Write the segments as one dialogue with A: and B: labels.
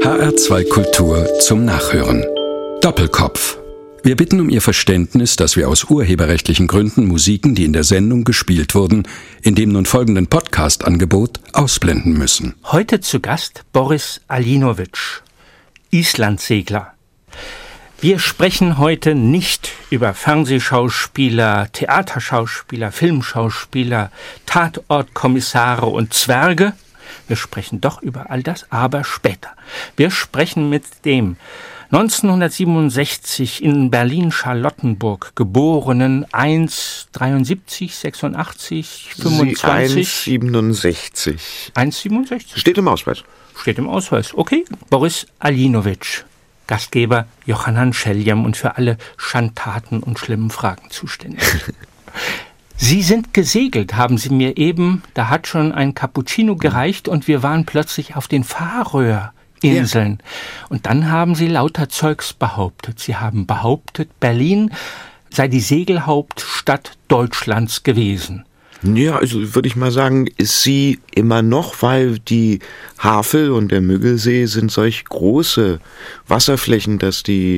A: HR2 Kultur zum Nachhören. Doppelkopf. Wir bitten um Ihr Verständnis, dass wir aus urheberrechtlichen Gründen Musiken, die in der Sendung gespielt wurden, in dem nun folgenden Podcast-Angebot ausblenden müssen.
B: Heute zu Gast Boris Alinovic, Islandsegler. Wir sprechen heute nicht über Fernsehschauspieler, Theaterschauspieler, Filmschauspieler, Tatortkommissare und Zwerge. Wir sprechen doch über all das, aber später. Wir sprechen mit dem 1967 in Berlin-Charlottenburg geborenen 1,73, 86, 25.
C: 1,67.
B: 1,67?
C: Steht im Ausweis.
B: Steht im Ausweis. Okay. Boris Alinovic, Gastgeber Johannan Scheljem und für alle Schandtaten und schlimmen Fragen zuständig. Sie sind gesegelt, haben Sie mir eben, da hat schon ein Cappuccino gereicht und wir waren plötzlich auf den Färöerinseln. Ja. Und dann haben Sie lauter Zeugs behauptet. Sie haben behauptet, Berlin sei die Segelhauptstadt Deutschlands gewesen.
C: Ja, also würde ich mal sagen, ist sie immer noch, weil die Havel und der Müggelsee sind solch große Wasserflächen, dass die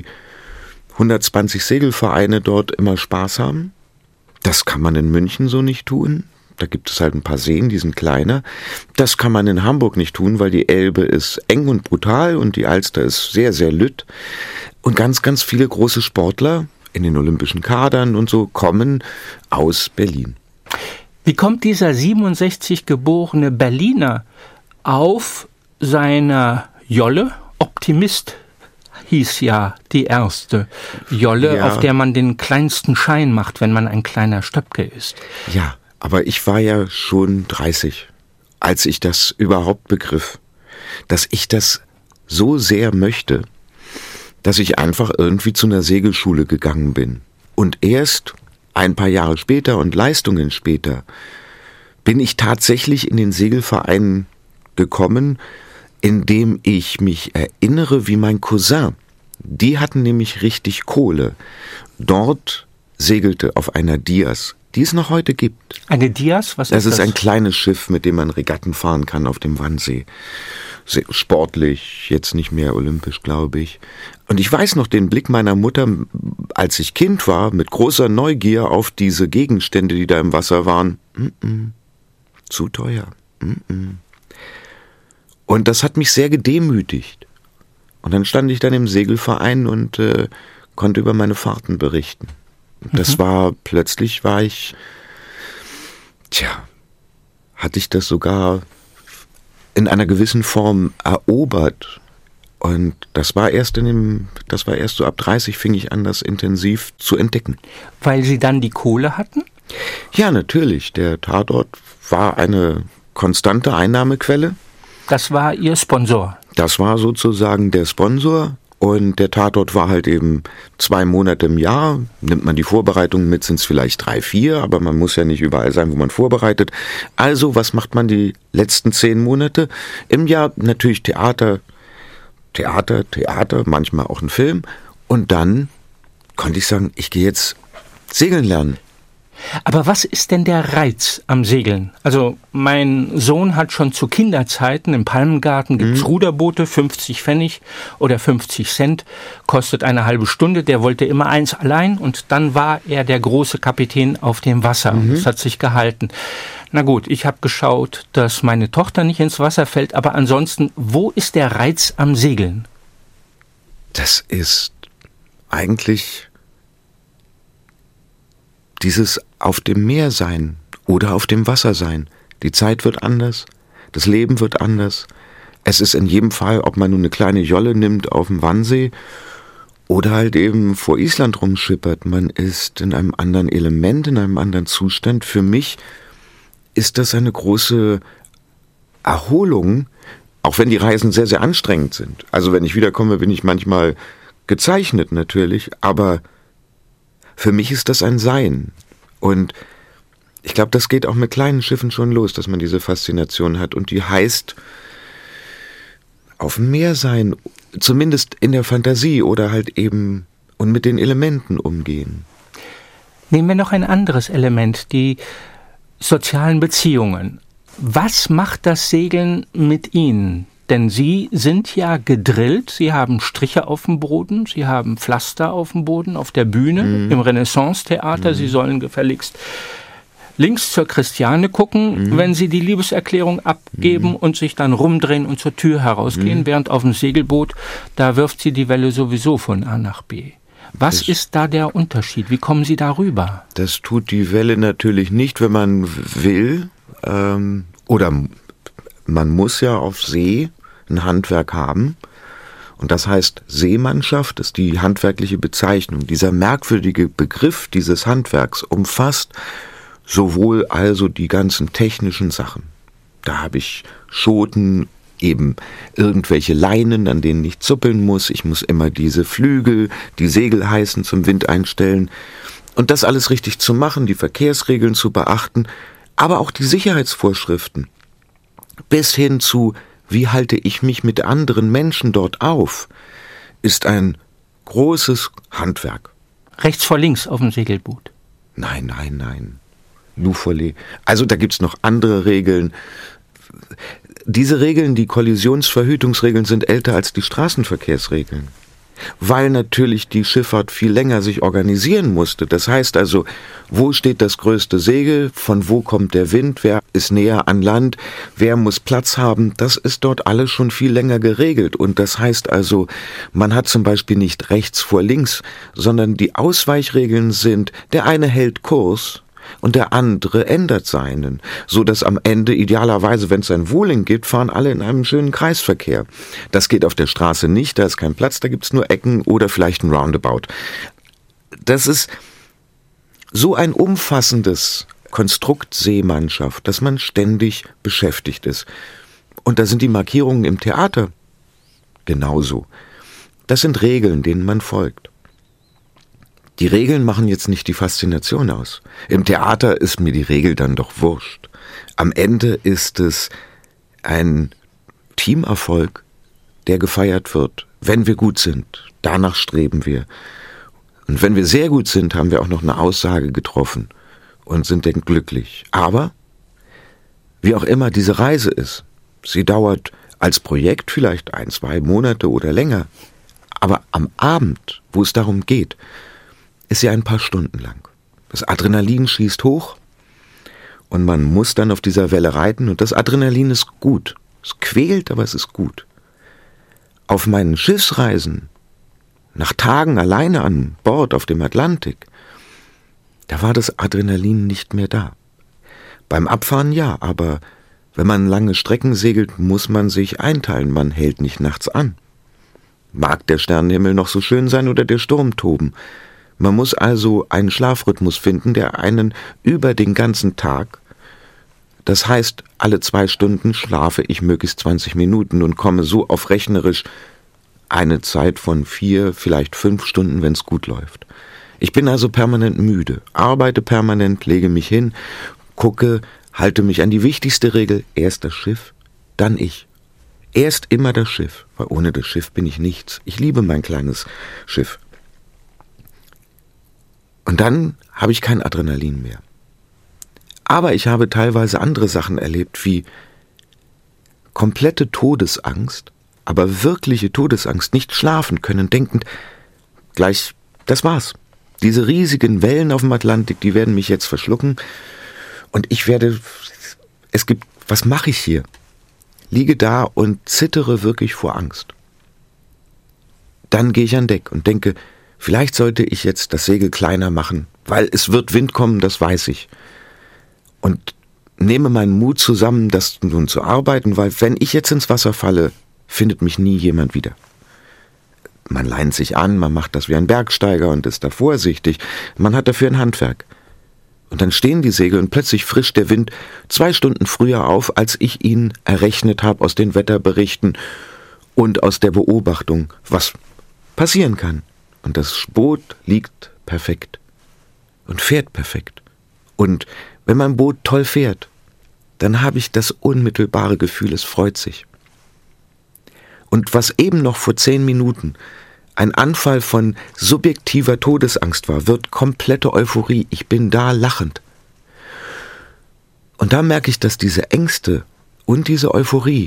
C: 120 Segelvereine dort immer Spaß haben. Das kann man in München so nicht tun. Da gibt es halt ein paar Seen, die sind kleiner. Das kann man in Hamburg nicht tun, weil die Elbe ist eng und brutal und die Alster ist sehr, sehr lütt. Und ganz, ganz viele große Sportler in den olympischen Kadern und so kommen aus Berlin.
B: Wie kommt dieser 67 geborene Berliner auf seiner Jolle? Optimist hieß ja die erste Jolle, ja, auf der man den kleinsten Schein macht, wenn man ein kleiner Stöpke ist.
C: Ja, aber ich war ja schon 30, als ich das überhaupt begriff, dass ich das so sehr möchte, dass ich einfach irgendwie zu einer Segelschule gegangen bin. Und erst ein paar Jahre später und Leistungen später bin ich tatsächlich in den Segelverein gekommen, indem ich mich erinnere, wie mein Cousin, die hatten nämlich richtig Kohle, dort segelte auf einer Dias, die es noch heute gibt.
B: Eine Dias? Was ist das?
C: Das ist ein kleines Schiff, mit dem man Regatten fahren kann auf dem Wannsee. Sehr sportlich, jetzt nicht mehr olympisch, glaube ich. Und ich weiß noch den Blick meiner Mutter, als ich Kind war, mit großer Neugier auf diese Gegenstände, die da im Wasser waren. Zu teuer. Und das hat mich sehr gedemütigt. Und dann stand ich dann im Segelverein und konnte über meine Fahrten berichten. Das war, plötzlich war ich, hatte ich das sogar in einer gewissen Form erobert. Und das war erst so ab 30 fing ich an, das intensiv zu entdecken.
B: Weil Sie dann die Kohle hatten?
C: Ja, natürlich. Der Tatort war eine konstante Einnahmequelle.
B: Das war Ihr Sponsor? Das
C: war sozusagen der Sponsor. Und der Tatort war halt eben 2 Monate im Jahr. Nimmt man die Vorbereitungen mit, sind es vielleicht 3, 4, aber man muss ja nicht überall sein, wo man vorbereitet. Also, was macht man die letzten 10 Monate? Im Jahr natürlich Theater, manchmal auch ein Film. Und dann konnte ich sagen, ich gehe jetzt segeln lernen.
B: Aber was ist denn der Reiz am Segeln? Also mein Sohn hat schon zu Kinderzeiten, im Palmengarten gibt's Ruderboote, 50 Pfennig oder 50 Cent, kostet eine halbe Stunde, der wollte immer eins allein und dann war er der große Kapitän auf dem Wasser. Das hat sich gehalten. Na gut, ich habe geschaut, dass meine Tochter nicht ins Wasser fällt, aber ansonsten, wo ist der Reiz am Segeln?
C: Das ist eigentlich dieses auf dem Meer sein oder auf dem Wasser sein. Die Zeit wird anders, das Leben wird anders. Es ist in jedem Fall, ob man nun eine kleine Jolle nimmt auf dem Wannsee oder halt eben vor Island rumschippert. Man ist in einem anderen Element, in einem anderen Zustand. Für mich ist das eine große Erholung, auch wenn die Reisen sehr, sehr anstrengend sind. Also wenn ich wiederkomme, bin ich manchmal gezeichnet natürlich, aber für mich ist das ein Sein. Und ich glaube, das geht auch mit kleinen Schiffen schon los, dass man diese Faszination hat. Und die heißt, auf dem Meer sein, zumindest in der Fantasie oder halt eben und mit den Elementen umgehen.
B: Nehmen wir noch ein anderes Element, die sozialen Beziehungen. Was macht das Segeln mit Ihnen? Denn Sie sind ja gedrillt, Sie haben Striche auf dem Boden, Sie haben Pflaster auf dem Boden, auf der Bühne, im Renaissance-Theater. Sie sollen gefälligst links zur Christiane gucken, wenn Sie die Liebeserklärung abgeben und sich dann rumdrehen und zur Tür herausgehen, während auf dem Segelboot, da wirft Sie die Welle sowieso von A nach B. Was ist da der Unterschied? Wie kommen Sie da rüber?
C: Das tut die Welle natürlich nicht, wenn man will. Oder man muss ja auf See ein Handwerk haben. Und das heißt, Seemannschaft ist die handwerkliche Bezeichnung. Dieser merkwürdige Begriff dieses Handwerks umfasst sowohl also die ganzen technischen Sachen. Da habe ich Schoten, eben irgendwelche Leinen, an denen ich zuppeln muss. Ich muss immer diese Flügel, die Segel heißen, zum Wind einstellen. Und das alles richtig zu machen, die Verkehrsregeln zu beachten, aber auch die Sicherheitsvorschriften. Bis hin zu, wie halte ich mich mit anderen Menschen dort auf, ist ein großes Handwerk.
B: Rechts vor links auf dem Segelboot?
C: Nein. Louvolet. Also da gibt's noch andere Regeln. Diese Regeln, die Kollisionsverhütungsregeln, sind älter als die Straßenverkehrsregeln. Weil natürlich die Schifffahrt viel länger sich organisieren musste. Das heißt also, wo steht das größte Segel, von wo kommt der Wind, wer ist näher an Land, wer muss Platz haben, das ist dort alles schon viel länger geregelt. Und das heißt also, man hat zum Beispiel nicht rechts vor links, sondern die Ausweichregeln sind, der eine hält Kurs und der andere ändert seinen, so dass am Ende idealerweise, wenn es ein Wohling gibt, fahren alle in einem schönen Kreisverkehr. Das geht auf der Straße nicht, da ist kein Platz, da gibt's nur Ecken oder vielleicht ein Roundabout. Das ist so ein umfassendes Konstrukt Seemannschaft, dass man ständig beschäftigt ist. Und da sind die Markierungen im Theater genauso. Das sind Regeln, denen man folgt. Die Regeln machen jetzt nicht die Faszination aus. Im Theater ist mir die Regel dann doch wurscht. Am Ende ist es ein Teamerfolg, der gefeiert wird, wenn wir gut sind. Danach streben wir. Und wenn wir sehr gut sind, haben wir auch noch eine Aussage getroffen und sind dann glücklich. Aber, wie auch immer diese Reise ist, sie dauert als Projekt vielleicht 1-2 Monate oder länger. Aber am Abend, wo es darum geht, ist ja ein paar Stunden lang. Das Adrenalin schießt hoch und man muss dann auf dieser Welle reiten und das Adrenalin ist gut. Es quält, aber es ist gut. Auf meinen Schiffsreisen, nach Tagen alleine an Bord auf dem Atlantik, da war das Adrenalin nicht mehr da. Beim Abfahren ja, aber wenn man lange Strecken segelt, muss man sich einteilen, man hält nicht nachts an. Mag der Sternenhimmel noch so schön sein oder der Sturm toben. Man muss also einen Schlafrhythmus finden, der einen über den ganzen Tag, das heißt, alle 2 Stunden schlafe ich möglichst 20 Minuten und komme so auf rechnerisch eine Zeit von 4, vielleicht 5 Stunden, wenn es gut läuft. Ich bin also permanent müde, arbeite permanent, lege mich hin, gucke, halte mich an die wichtigste Regel, erst das Schiff, dann ich. Erst immer das Schiff, weil ohne das Schiff bin ich nichts. Ich liebe mein kleines Schiff. Und dann habe ich kein Adrenalin mehr. Aber ich habe teilweise andere Sachen erlebt, wie komplette Todesangst, aber wirkliche Todesangst, nicht schlafen können, denkend, gleich, das war's. Diese riesigen Wellen auf dem Atlantik, die werden mich jetzt verschlucken und was mache ich hier? Liege da und zittere wirklich vor Angst. Dann gehe ich an Deck und denke, vielleicht sollte ich jetzt das Segel kleiner machen, weil es wird Wind kommen, das weiß ich. Und nehme meinen Mut zusammen, das nun zu arbeiten, weil wenn ich jetzt ins Wasser falle, findet mich nie jemand wieder. Man leint sich an, man macht das wie ein Bergsteiger und ist da vorsichtig. Man hat dafür ein Handwerk. Und dann stehen die Segel und plötzlich frischt der Wind 2 Stunden früher auf, als ich ihn errechnet habe aus den Wetterberichten und aus der Beobachtung, was passieren kann. Und das Boot liegt perfekt und fährt perfekt. Und wenn mein Boot toll fährt, dann habe ich das unmittelbare Gefühl, es freut sich. Und was eben noch vor 10 Minuten ein Anfall von subjektiver Todesangst war, wird komplette Euphorie. Ich bin da lachend. Und da merke ich, dass diese Ängste und diese Euphorie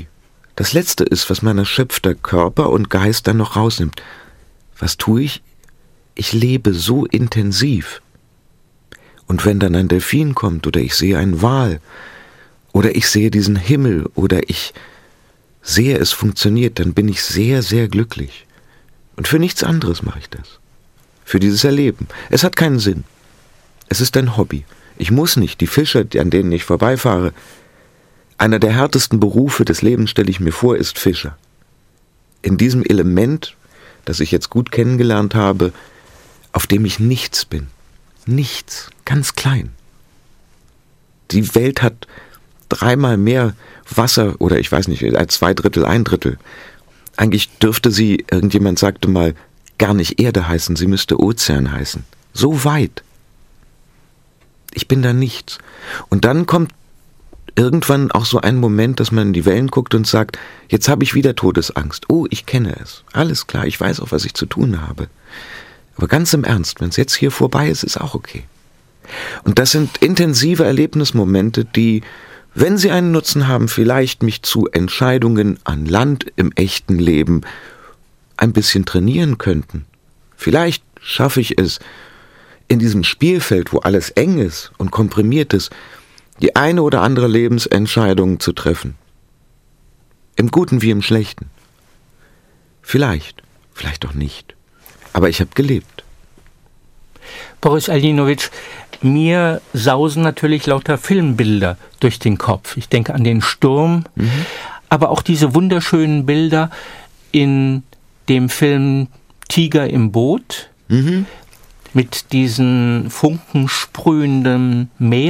C: das Letzte ist, was mein erschöpfter Körper und Geist dann noch rausnimmt. Was tue ich? Ich lebe so intensiv. Und wenn dann ein Delfin kommt oder ich sehe einen Wal oder ich sehe diesen Himmel oder ich sehe, es funktioniert, dann bin ich sehr, sehr glücklich. Und für nichts anderes mache ich das. Für dieses Erleben. Es hat keinen Sinn. Es ist ein Hobby. Ich muss nicht. Die Fischer, an denen ich vorbeifahre, einer der härtesten Berufe des Lebens, stelle ich mir vor, ist Fischer. In diesem Element, das ich jetzt gut kennengelernt habe, auf dem ich nichts bin. Nichts. Ganz klein. Die Welt hat 3-mal mehr Wasser, oder ich weiß nicht, als 2/3, 1/3. Eigentlich dürfte sie, irgendjemand sagte mal, gar nicht Erde heißen, sie müsste Ozean heißen. So weit. Ich bin da nichts. Und dann kommt irgendwann auch so ein Moment, dass man in die Wellen guckt und sagt, jetzt habe ich wieder Todesangst. Oh, ich kenne es. Alles klar, ich weiß auch, was ich zu tun habe. Aber ganz im Ernst, wenn es jetzt hier vorbei ist, ist auch okay. Und das sind intensive Erlebnismomente, die, wenn sie einen Nutzen haben, vielleicht mich zu Entscheidungen an Land im echten Leben ein bisschen trainieren könnten. Vielleicht schaffe ich es, in diesem Spielfeld, wo alles eng ist und komprimiert ist, die eine oder andere Lebensentscheidung zu treffen. Im Guten wie im Schlechten. Vielleicht auch nicht. Aber ich habe gelebt.
B: Boris Aljinowitsch, mir sausen natürlich lauter Filmbilder durch den Kopf. Ich denke an den Sturm, aber auch diese wunderschönen Bilder in dem Film Tiger im Boot, mit diesen funkensprühenden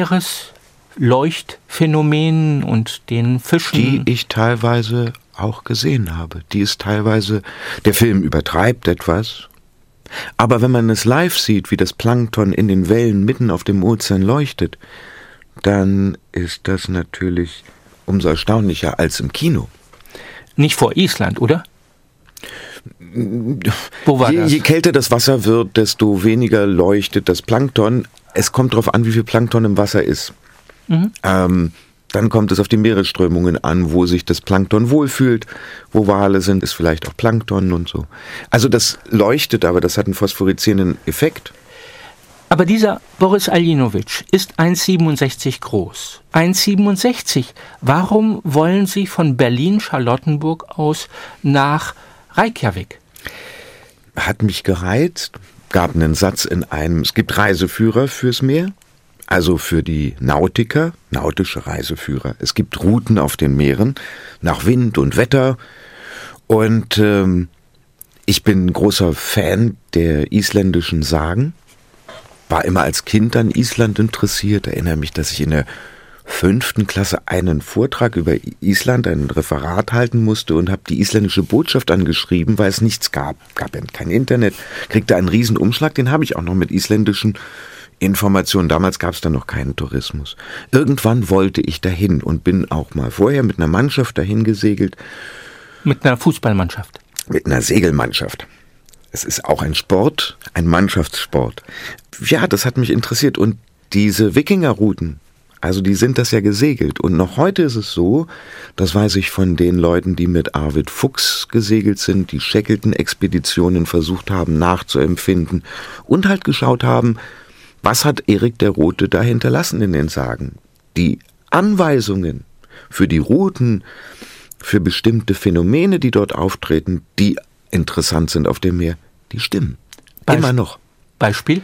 B: Meeresleuchtphänomenen und den Fischen.
C: Die ich teilweise auch gesehen habe. Die ist teilweise, der Film übertreibt etwas, aber wenn man es live sieht, wie das Plankton in den Wellen mitten auf dem Ozean leuchtet, dann ist das natürlich umso erstaunlicher als im Kino.
B: Nicht vor Island, oder? Wo war das?
C: Je kälter das Wasser wird, desto weniger leuchtet das Plankton. Es kommt darauf an, wie viel Plankton im Wasser ist. Dann kommt es auf die Meeresströmungen an, wo sich das Plankton wohlfühlt. Wo Wale sind, ist vielleicht auch Plankton und so. Also das leuchtet, aber das hat einen phosphoreszierenden Effekt.
B: Aber dieser Boris Aljinowitsch ist 1,67 groß. 1,67. Warum wollen Sie von Berlin-Charlottenburg aus nach Reykjavik?
C: Hat mich gereizt, gab einen Satz in einem, es gibt Reiseführer fürs Meer, also für die Nautiker, nautische Reiseführer. Es gibt Routen auf den Meeren, nach Wind und Wetter. Und ich bin ein großer Fan der isländischen Sagen. War immer als Kind an Island interessiert. Erinnere mich, dass ich in der 5. Klasse einen Vortrag über Island, ein Referat halten musste und habe die isländische Botschaft angeschrieben, weil es nichts gab. Gab ja kein Internet. Kriegte einen riesen Umschlag, den habe ich auch noch mit isländischen Informationen. Damals gab es dann noch keinen Tourismus. Irgendwann wollte ich dahin und bin auch mal vorher mit einer Mannschaft dahin gesegelt.
B: Mit einer Fußballmannschaft?
C: Mit einer Segelmannschaft. Es ist auch ein Sport, ein Mannschaftssport. Ja, das hat mich interessiert. Und diese Wikingerrouten, also die sind das ja gesegelt. Und noch heute ist es so, das weiß ich von den Leuten, die mit Arvid Fuchs gesegelt sind, die Shackleton-Expeditionen versucht haben nachzuempfinden und halt geschaut haben, was hat Erik der Rote da hinterlassen in den Sagen. Die Anweisungen für die Routen, für bestimmte Phänomene, die dort auftreten, die interessant sind auf dem Meer, die stimmen. Immer noch.
B: Beispiel?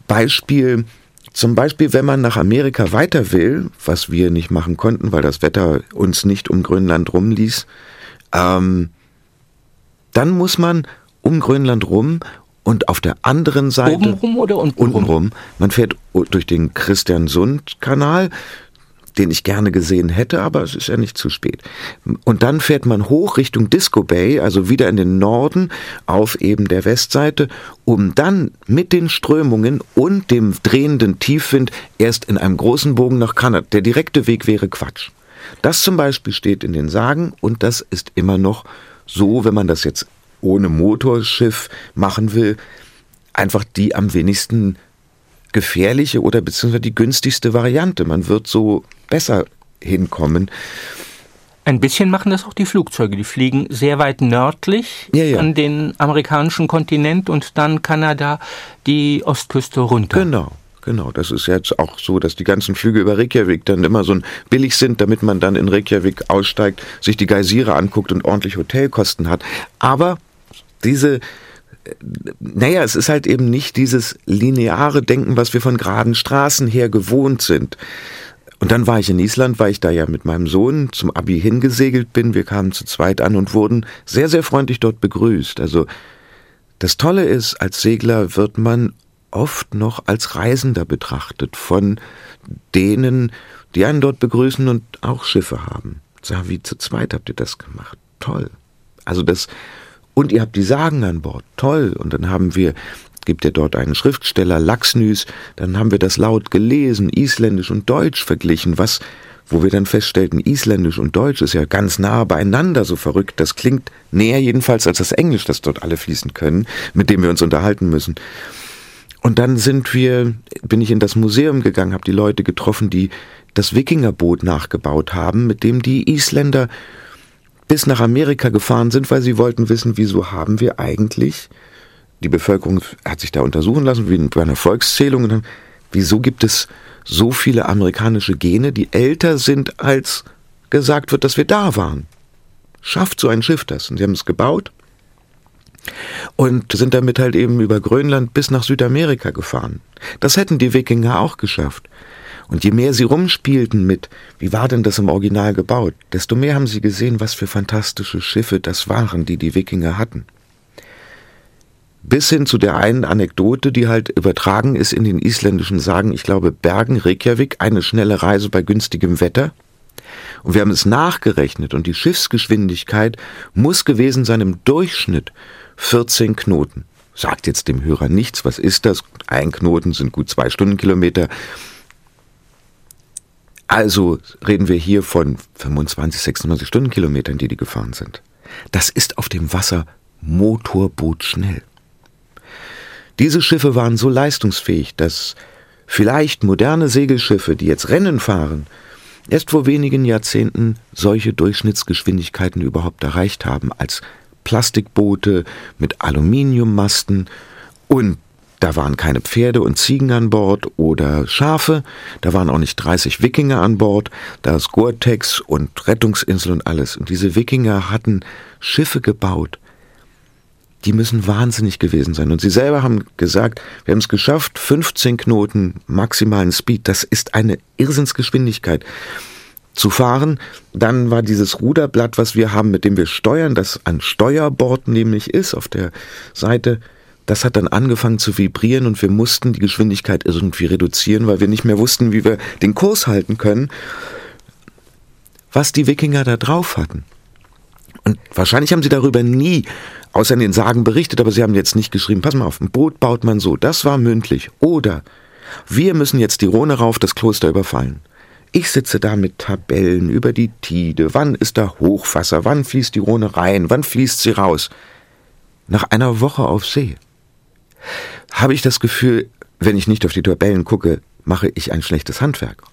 C: Zum Beispiel, wenn man nach Amerika weiter will, was wir nicht machen konnten, weil das Wetter uns nicht um Grönland rumließ, dann muss man um Grönland rum und auf der anderen Seite...
B: Obenrum oder untenrum?
C: Man fährt durch den Kristiansund-Kanal, den ich gerne gesehen hätte, aber es ist ja nicht zu spät. Und dann fährt man hoch Richtung Disco Bay, also wieder in den Norden, auf eben der Westseite, um dann mit den Strömungen und dem drehenden Tiefwind erst in einem großen Bogen nach Kanada. Der direkte Weg wäre Quatsch. Das zum Beispiel steht in den Sagen und das ist immer noch so, wenn man das jetzt ohne Motorschiff machen will, einfach die am wenigsten gefährliche oder beziehungsweise die günstigste Variante. Man wird so besser hinkommen.
B: Ein bisschen machen das auch die Flugzeuge. Die fliegen sehr weit nördlich an den amerikanischen Kontinent und dann Kanada die Ostküste runter.
C: Genau. Das ist jetzt auch so, dass die ganzen Flüge über Reykjavik dann immer so billig sind, damit man dann in Reykjavik aussteigt, sich die Geysire anguckt und ordentlich Hotelkosten hat. Aber es ist halt eben nicht dieses lineare Denken, was wir von geraden Straßen her gewohnt sind. Und dann war ich in Island, weil ich da ja mit meinem Sohn zum Abi hingesegelt bin. Wir kamen zu zweit an und wurden sehr, sehr freundlich dort begrüßt. Also das Tolle ist, als Segler wird man oft noch als Reisender betrachtet von denen, die einen dort begrüßen und auch Schiffe haben. Sag, wie zu zweit habt ihr das gemacht? Toll. Und ihr habt die Sagen an Bord. Toll. Und dann gibt ja dort einen Schriftsteller, Laxnys, dann haben wir das laut gelesen, Isländisch und Deutsch verglichen, wo wir dann feststellten, Isländisch und Deutsch ist ja ganz nah beieinander, so verrückt. Das klingt näher jedenfalls als das Englisch, das dort alle fließen können, mit dem wir uns unterhalten müssen. Und dann bin ich in das Museum gegangen, habe die Leute getroffen, die das Wikingerboot nachgebaut haben, mit dem die Isländer bis nach Amerika gefahren sind, weil sie wollten wissen, wieso haben wir eigentlich, die Bevölkerung hat sich da untersuchen lassen, wie bei einer Volkszählung, und dann, wieso gibt es so viele amerikanische Gene, die älter sind, als gesagt wird, dass wir da waren? Schafft so ein Schiff das? Und sie haben es gebaut und sind damit halt eben über Grönland bis nach Südamerika gefahren. Das hätten die Wikinger auch geschafft. Und je mehr sie rumspielten mit, wie war denn das im Original gebaut, desto mehr haben sie gesehen, was für fantastische Schiffe das waren, die Wikinger hatten. Bis hin zu der einen Anekdote, die halt übertragen ist in den isländischen Sagen, ich glaube Bergen, Reykjavik, eine schnelle Reise bei günstigem Wetter. Und wir haben es nachgerechnet und die Schiffsgeschwindigkeit muss gewesen sein im Durchschnitt 14 Knoten. Sagt jetzt dem Hörer nichts, was ist das? Ein Knoten sind gut 2 Stundenkilometer. Also reden wir hier von 25, 96 Stundenkilometern, die gefahren sind. Das ist auf dem Wasser Motorboot schnell. Diese Schiffe waren so leistungsfähig, dass vielleicht moderne Segelschiffe, die jetzt Rennen fahren, erst vor wenigen Jahrzehnten solche Durchschnittsgeschwindigkeiten überhaupt erreicht haben als Plastikboote mit Aluminiummasten, und da waren keine Pferde und Ziegen an Bord oder Schafe, da waren auch nicht 30 Wikinger an Bord, da ist Gore-Tex und Rettungsinsel und alles. Und diese Wikinger hatten Schiffe gebaut, die müssen wahnsinnig gewesen sein. Und sie selber haben gesagt, wir haben es geschafft, 15 Knoten maximalen Speed, das ist eine Irrsinnsgeschwindigkeit zu fahren. Dann war dieses Ruderblatt, was wir haben, mit dem wir steuern, das ein Steuerbord nämlich ist auf der Seite, das hat dann angefangen zu vibrieren und wir mussten die Geschwindigkeit irgendwie reduzieren, weil wir nicht mehr wussten, wie wir den Kurs halten können, was die Wikinger da drauf hatten. Und wahrscheinlich haben sie darüber nie, außer in den Sagen, berichtet, aber sie haben jetzt nicht geschrieben, pass mal auf, ein Boot baut man so, das war mündlich. Oder wir müssen jetzt die Rhone rauf, das Kloster überfallen. Ich sitze da mit Tabellen über die Tide, wann ist da Hochwasser, wann fließt die Rhone rein, wann fließt sie raus. Nach einer Woche auf See habe ich das Gefühl, wenn ich nicht auf die Tabellen gucke, mache ich ein schlechtes Handwerk.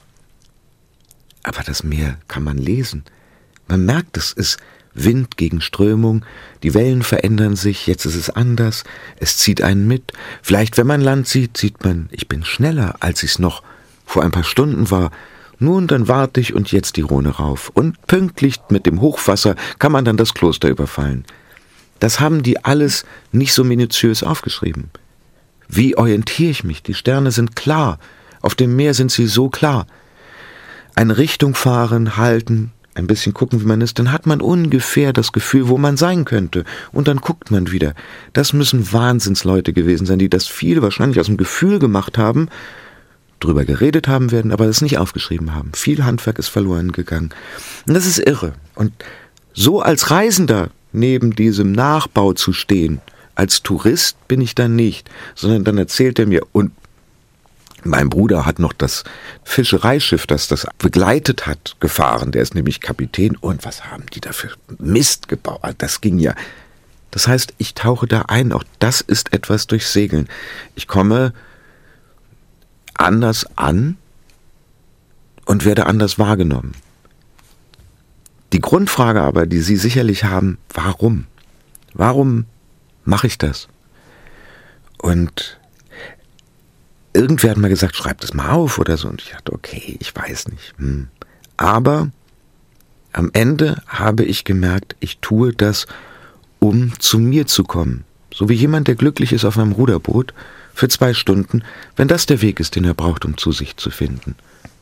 C: Aber das Meer kann man lesen. Man merkt, es ist Wind gegen Strömung, die Wellen verändern sich, jetzt ist es anders, es zieht einen mit. Vielleicht, wenn man Land sieht, sieht man, ich bin schneller, als ich es noch vor ein paar Stunden war. Nun, dann warte ich und jetzt die Rhone rauf. Und pünktlich mit dem Hochwasser kann man dann das Kloster überfallen. Das haben die alles nicht so minutiös aufgeschrieben. Wie orientiere ich mich? Die Sterne sind klar. Auf dem Meer sind sie so klar. Eine Richtung fahren, halten, ein bisschen gucken, wie man ist, dann hat man ungefähr das Gefühl, wo man sein könnte. Und dann guckt man wieder. Das müssen Wahnsinnsleute gewesen sein, die das viel wahrscheinlich aus dem Gefühl gemacht haben, drüber geredet haben werden, aber das nicht aufgeschrieben haben. Viel Handwerk ist verloren gegangen. Und das ist irre. Und so als Reisender neben diesem Nachbau zu stehen, als Tourist bin ich dann nicht, sondern dann erzählt er mir, und mein Bruder hat noch das Fischereischiff, das begleitet hat, gefahren, der ist nämlich Kapitän, und was haben die da für Mist gebaut, das ging ja. Das heißt, ich tauche da ein, auch das ist etwas durch Segeln. Ich komme anders an und werde anders wahrgenommen. Die Grundfrage aber, die Sie sicherlich haben, warum? Warum mache ich das? Und irgendwer hat mal gesagt, schreib das mal auf oder so. Und ich dachte, okay, ich weiß nicht. Aber am Ende habe ich gemerkt, ich tue das, um zu mir zu kommen. So wie jemand, der glücklich ist auf einem Ruderboot für 2 Stunden, wenn das der Weg ist, den er braucht, um zu sich zu finden.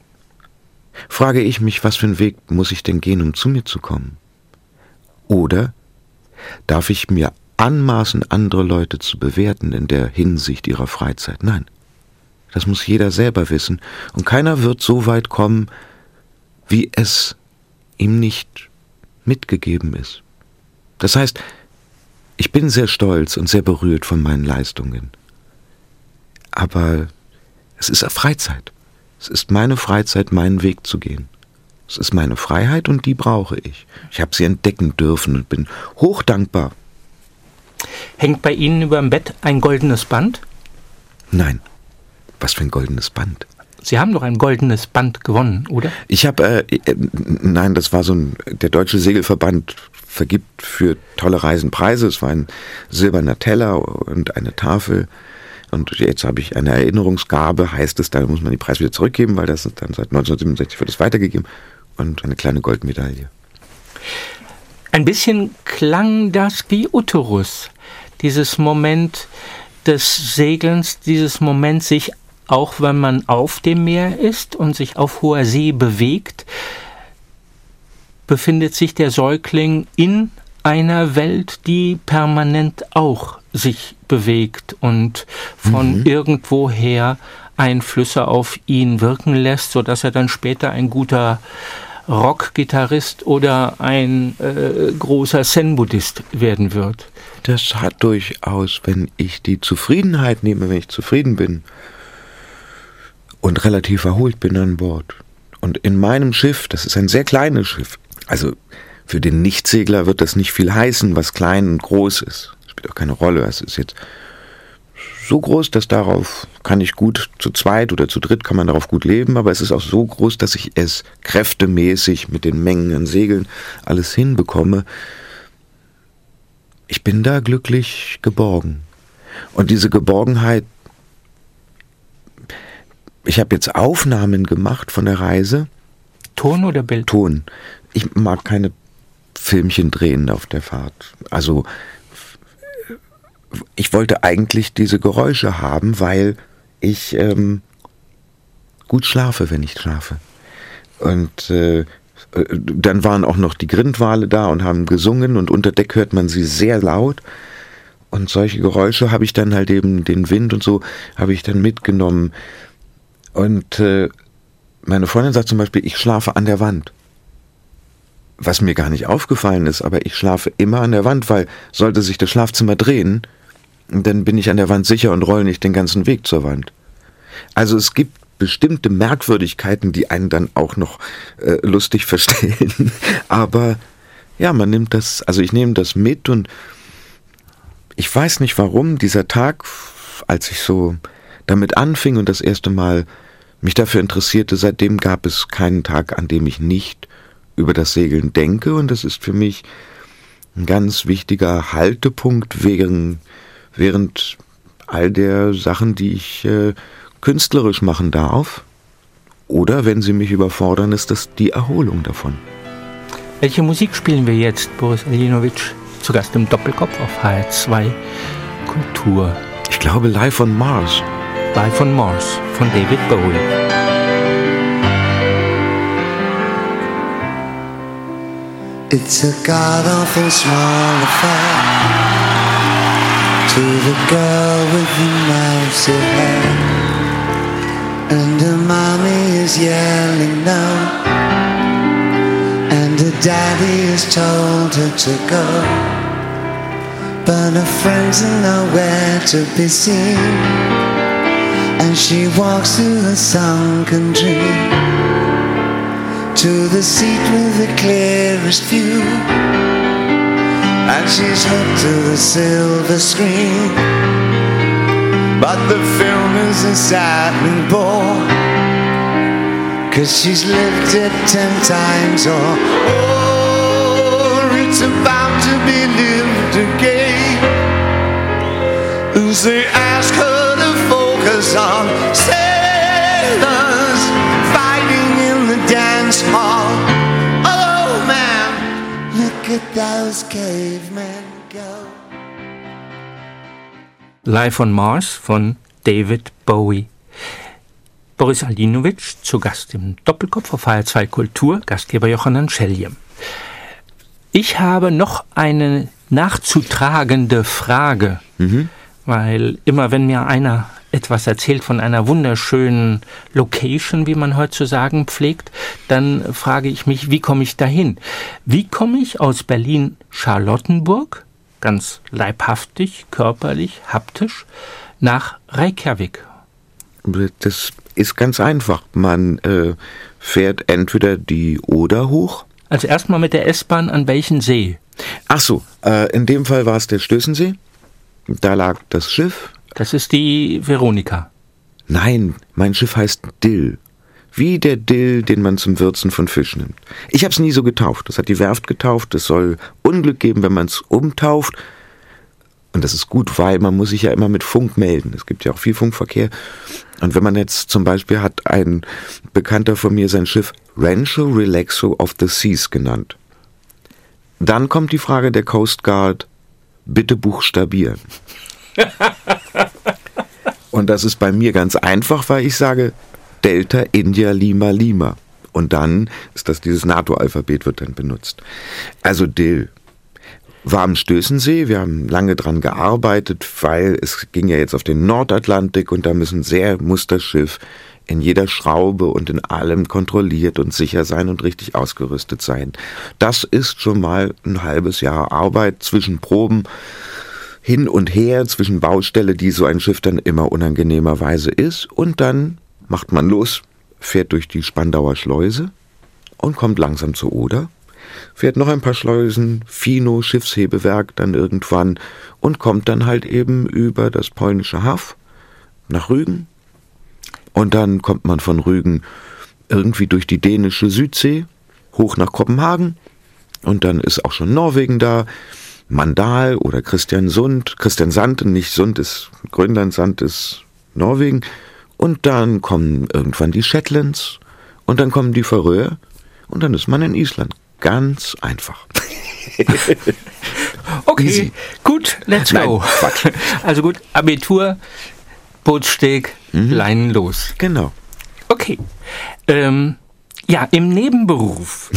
C: Frage ich mich, was für einen Weg muss ich denn gehen, um zu mir zu kommen? Oder darf ich mir anmaßen, andere Leute zu bewerten in der Hinsicht ihrer Freizeit? Nein, das muss jeder selber wissen. Und keiner wird so weit kommen, wie es ihm nicht mitgegeben ist. Das heißt, ich bin sehr stolz und sehr berührt von meinen Leistungen. Aber es ist Freizeit. Es ist meine Freizeit, meinen Weg zu gehen. Es ist meine Freiheit und die brauche ich. Ich habe sie entdecken dürfen und bin hochdankbar.
B: Hängt bei Ihnen über dem Bett ein goldenes Band?
C: Nein. Was für ein goldenes Band?
B: Sie haben doch ein goldenes Band gewonnen, oder?
C: Ich habe, nein, das war der Deutsche Segelverband vergibt für tolle Reisen Preise. Es war ein silberner Teller und eine Tafel. Und jetzt habe ich eine Erinnerungsgabe, heißt es, da muss man die Preise wieder zurückgeben, weil das ist dann seit 1967 wird es weitergegeben. Und eine kleine Goldmedaille.
B: Ein bisschen klang das wie Uterus. Dieses Moment des Segelns, dieses Moment, sich, auch wenn man auf dem Meer ist und sich auf hoher See bewegt, befindet sich der Säugling in einer Welt, die permanent auch sich bewegt und von irgendwoher Einflüsse auf ihn wirken lässt, sodass er dann später ein guter Rockgitarrist oder ein großer Zen-Buddhist werden wird.
C: Das hat durchaus, wenn ich die Zufriedenheit nehme, wenn ich zufrieden bin und relativ erholt bin an Bord. Und in meinem Schiff, das ist ein sehr kleines Schiff, also für den Nichtsegler wird das nicht viel heißen, was klein und groß ist. Das spielt auch keine Rolle. Es ist jetzt so groß, dass darauf kann ich gut, zu zweit oder zu dritt kann man darauf gut leben, aber es ist auch so groß, dass ich es kräftemäßig mit den Mengen an Segeln alles hinbekomme. Ich bin da glücklich geborgen. Und diese Geborgenheit, ich habe jetzt Aufnahmen gemacht von der Reise.
B: Ton oder Bild?
C: Ton. Ich mag keine Filmchen drehen auf der Fahrt. Also ich wollte eigentlich diese Geräusche haben, weil ich gut schlafe, wenn ich schlafe. Und dann waren auch noch die Grindwale da und haben gesungen und unter Deck hört man sie sehr laut. Und solche Geräusche habe ich dann halt eben, den Wind und so, habe ich dann mitgenommen. Und meine Freundin sagt zum Beispiel, ich schlafe an der Wand. Was mir gar nicht aufgefallen ist, aber ich schlafe immer an der Wand, weil sollte sich das Schlafzimmer drehen, dann bin ich an der Wand sicher und rolle nicht den ganzen Weg zur Wand. Also es gibt bestimmte Merkwürdigkeiten, die einen dann auch noch lustig verstehen. Aber ja, man nimmt das, also ich nehme das mit und ich weiß nicht warum, dieser Tag, als ich so damit anfing und das erste Mal mich dafür interessierte, seitdem gab es keinen Tag, an dem ich nicht über das Segeln denke und das ist für mich ein ganz wichtiger Haltepunkt während all der Sachen, die ich künstlerisch machen darf. Oder wenn sie mich überfordern, ist das die Erholung davon.
B: Welche Musik spielen wir jetzt, Boris Aljinovic? Zu Gast im Doppelkopf auf HR2 Kultur.
C: Ich glaube Live on Mars.
B: Live on Mars von David Bowie.
D: It's a god-awful small affair to the girl with the mousy hair, and her mommy is yelling no, and her daddy has told her to go, but her friends are nowhere to be seen, and she walks through the sunken dream to the seat with the clearest view, and she's hooked to the silver screen, but the film is a saddening bore, 'cause she's lived it 10 times or more. it's about to be lived again. They ask her to focus on sailors fighting in the dance hall. Oh man, look at those cavemen go.
B: Live on Mars von David Bowie. Boris Alinovic zu Gast im Doppelkopf auf HR2 Kultur, Gastgeber Yochanan Scheljem. Ich habe noch eine nachzutragende Frage, weil immer wenn mir einer etwas erzählt von einer wunderschönen Location, wie man heute zu sagen pflegt, dann frage ich mich, wie komme ich dahin? Wie komme ich aus Berlin-Charlottenburg, ganz leibhaftig, körperlich, haptisch, nach Reykjavik?
C: Das ist ganz einfach. Man fährt entweder die Oder hoch.
B: Also erstmal mit der S-Bahn an welchen See?
C: Ach so, in dem Fall war es der Stößensee. Da lag das Schiff.
B: Das ist die Veronika.
C: Nein, mein Schiff heißt Dill. Wie der Dill, den man zum Würzen von Fisch nimmt. Ich habe es nie so getauft. Das hat die Werft getauft. Es soll Unglück geben, wenn man es umtauft. Und das ist gut, weil man muss sich ja immer mit Funk melden. Es gibt ja auch viel Funkverkehr. Und wenn man jetzt zum Beispiel hat ein Bekannter von mir sein Schiff Rancho Relaxo of the Seas genannt. Dann kommt die Frage der Coast Guard, bitte buchstabieren. Und das ist bei mir ganz einfach, weil ich sage Delta India Lima Lima. Und dann ist das dieses NATO-Alphabet wird dann benutzt. Also Dill. War am Stößensee, wir haben lange dran gearbeitet, weil es ging ja jetzt auf den Nordatlantik und da muss das Schiff in jeder Schraube und in allem kontrolliert und sicher sein und richtig ausgerüstet sein. Das ist schon mal ein halbes Jahr Arbeit zwischen Proben hin und her, zwischen Baustelle, die so ein Schiff dann immer unangenehmerweise ist, und dann macht man los, fährt durch die Spandauer Schleuse und kommt langsam zur Oder. Fährt noch ein paar Schleusen, Fino, Schiffshebewerk dann irgendwann und kommt dann halt eben über das polnische Haff nach Rügen. Und dann kommt man von Rügen irgendwie durch die dänische Südsee hoch nach Kopenhagen. Und dann ist auch schon Norwegen da, Mandal oder Kristiansand, nicht Sund ist Grönland, Sand ist Norwegen. Und dann kommen irgendwann die Shetlands und dann kommen die Färöer und dann ist man in Island. Ganz einfach.
B: Okay,
C: Easy.
B: Gut, let's go.
C: Quatsch.
B: Also gut, Abitur, Bootssteg, Leinen los.
C: Genau.
B: Okay. Ja, im Nebenberuf.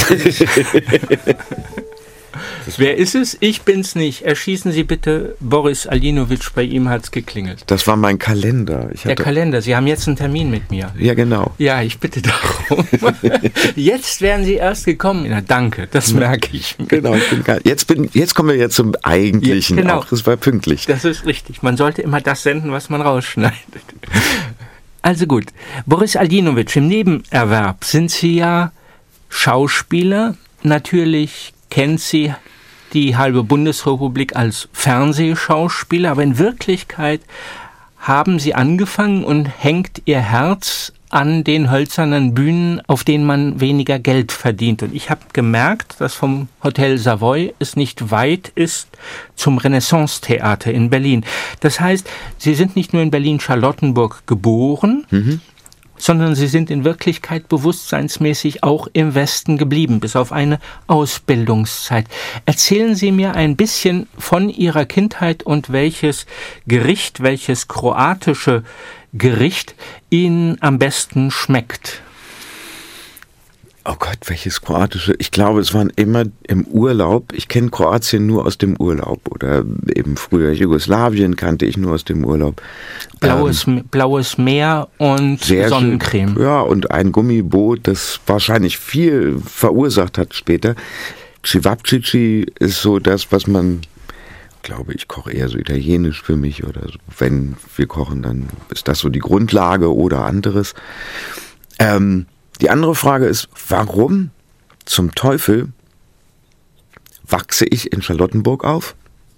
B: Wer ist es? Ich bin's nicht. Erschießen Sie bitte Boris Alinovic, bei ihm hat's geklingelt.
C: Das war mein Kalender.
B: Der Kalender, Sie haben jetzt einen Termin mit mir.
C: Ja, genau.
B: Ja, ich bitte darum. Jetzt wären Sie erst gekommen. Na, danke, das merke ich.
C: Genau, jetzt kommen wir jetzt zum Eigentlichen.
B: Ja, genau.
C: Auch, das war pünktlich.
B: Das ist richtig. Man sollte immer das senden, was man rausschneidet. Also gut. Boris Alinovic, im Nebenerwerb sind Sie ja Schauspieler. Natürlich kennt Sie die halbe Bundesrepublik als Fernsehschauspieler, aber in Wirklichkeit haben Sie angefangen und hängt Ihr Herz an den hölzernen Bühnen, auf denen man weniger Geld verdient. Und ich habe gemerkt, dass vom Hotel Savoy es nicht weit ist zum Renaissance-Theater in Berlin. Das heißt, Sie sind nicht nur in Berlin-Charlottenburg geboren, sondern Sie sind in Wirklichkeit bewusstseinsmäßig auch im Westen geblieben, bis auf eine Ausbildungszeit. Erzählen Sie mir ein bisschen von Ihrer Kindheit und welches kroatische Gericht Ihnen am besten schmeckt.
C: Oh Gott, welches kroatische? Ich glaube, es waren immer im Urlaub. Ich kenne Kroatien nur aus dem Urlaub. Oder eben früher Jugoslawien kannte ich nur aus dem Urlaub.
B: Blaues Meer und Sonnencreme.
C: Schön. Ja, und ein Gummiboot, das wahrscheinlich viel verursacht hat später. Cevapcici ist so das, was man, glaube ich, koche eher so italienisch für mich. Oder so. Wenn wir kochen, dann ist das so die Grundlage oder anderes. Die andere Frage ist, warum zum Teufel wachse ich in Charlottenburg auf,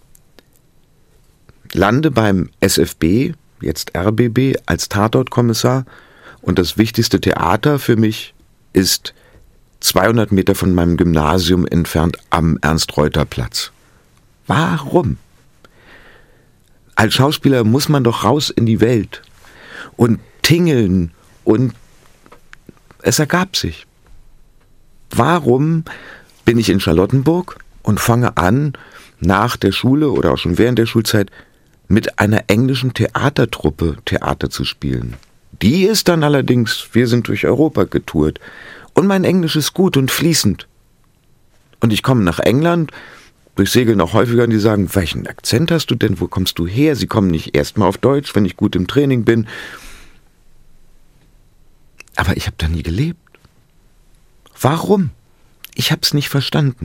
C: lande beim SFB, jetzt RBB, als Tatortkommissar und das wichtigste Theater für mich ist 200 Meter von meinem Gymnasium entfernt am Ernst-Reuter-Platz. Warum? Als Schauspieler muss man doch raus in die Welt und tingeln, und es ergab sich. Warum bin ich in Charlottenburg und fange an, nach der Schule oder auch schon während der Schulzeit mit einer englischen Theatertruppe Theater zu spielen? Die ist dann allerdings, wir sind durch Europa getourt und mein Englisch ist gut und fließend. Und ich komme nach England, durchsegeln auch häufiger, und die sagen, welchen Akzent hast du denn, wo kommst du her? Sie kommen nicht erstmal auf Deutsch, wenn ich gut im Training bin. Aber ich habe da nie gelebt. Warum? Ich habe es nicht verstanden.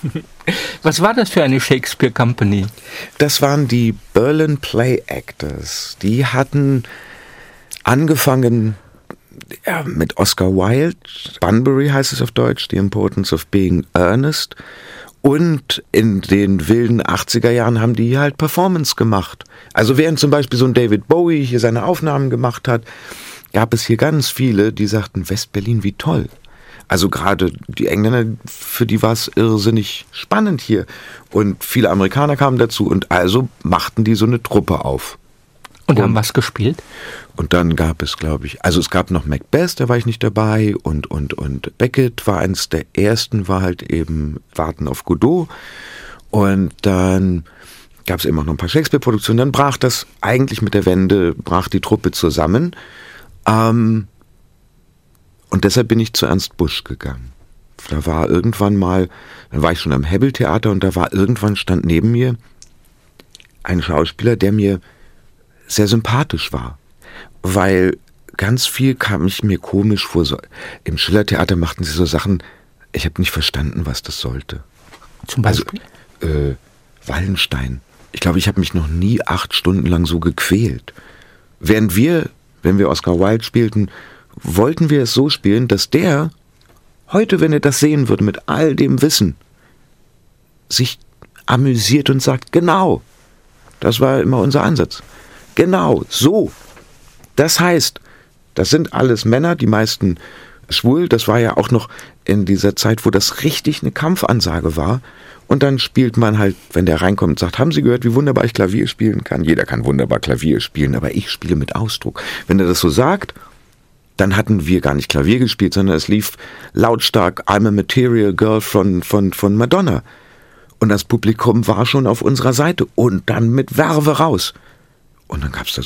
B: Was war das für eine Shakespeare Company?
C: Das waren die Berlin Play Actors. Die hatten angefangen mit Oscar Wilde, Bunbury heißt es auf Deutsch, The Importance of Being Earnest. Und in den wilden 80er Jahren haben die halt Performance gemacht. Also während zum Beispiel so ein David Bowie hier seine Aufnahmen gemacht hat, gab es hier ganz viele, die sagten, West-Berlin, wie toll. Also gerade die Engländer, für die war es irrsinnig spannend hier. Und viele Amerikaner kamen dazu, und also machten die so eine Truppe auf.
B: Und haben was gespielt?
C: Und dann gab es, glaube ich, also es gab noch Macbeth, da war ich nicht dabei, und Beckett war eins der ersten, war halt eben Warten auf Godot. Und dann gab es eben auch noch ein paar Shakespeare-Produktionen. Dann brach das eigentlich mit der Wende, brach die Truppe zusammen. Und deshalb bin ich zu Ernst Busch gegangen. Da war irgendwann mal, dann war ich schon am Hebbel-Theater, und da war irgendwann, stand neben mir ein Schauspieler, der mir sehr sympathisch war. Weil ganz viel kam ich mir komisch vor. So, im Schiller-Theater machten sie so Sachen, ich habe nicht verstanden, was das sollte.
B: Zum Beispiel?
C: Also, Wallenstein. Ich glaube, ich habe mich noch nie 8 Stunden lang so gequält. Während wenn wir Oscar Wilde spielten, wollten wir es so spielen, dass der heute, wenn er das sehen würde, mit all dem Wissen, sich amüsiert und sagt, genau, das war immer unser Ansatz. Genau, so. Das heißt, das sind alles Männer, die meisten schwul, das war ja auch noch in dieser Zeit, wo das richtig eine Kampfansage war. Und dann spielt man halt, wenn der reinkommt und sagt, haben Sie gehört, wie wunderbar ich Klavier spielen kann? Jeder kann wunderbar Klavier spielen, aber ich spiele mit Ausdruck. Wenn er das so sagt, dann hatten wir gar nicht Klavier gespielt, sondern es lief lautstark I'm a Material Girl von Madonna. Und das Publikum war schon auf unserer Seite und dann mit Werbe raus. Und dann gab's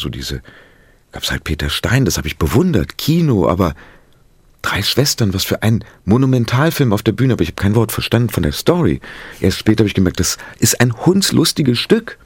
C: halt Peter Stein, das habe ich bewundert, Kino, aber 3 Schwestern, was für ein Monumentalfilm auf der Bühne, aber ich habe kein Wort verstanden von der Story. Erst später habe ich gemerkt, das ist ein hundslustiges Stück.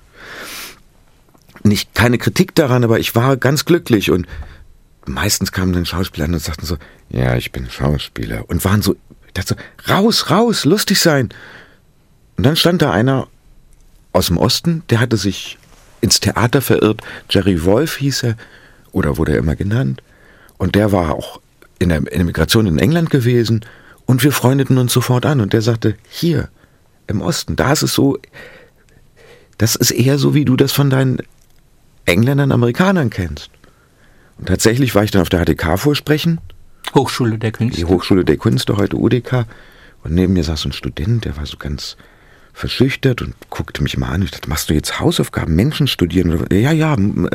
C: Keine Kritik daran, aber ich war ganz glücklich, und meistens kamen dann Schauspieler an und sagten so, ja, ich bin Schauspieler, und waren so, ich dachte so, raus, lustig sein. Und dann stand da einer aus dem Osten, der hatte sich ins Theater verirrt, Jerry Wolf hieß er, oder wurde er immer genannt, und der war auch in der Emigration in England gewesen, und wir freundeten uns sofort an, und der sagte, hier im Osten, da ist es so, das ist eher so, wie du das von deinen Engländern, Amerikanern kennst. Und tatsächlich war ich dann auf der HDK vorsprechen.
B: Hochschule der Künste.
C: Die Hochschule der Künste, heute UDK. Und neben mir saß so ein Student, der war so ganz verschüchtert und guckte mich mal an. Ich dachte, machst du jetzt Hausaufgaben, Menschen studieren? Ja,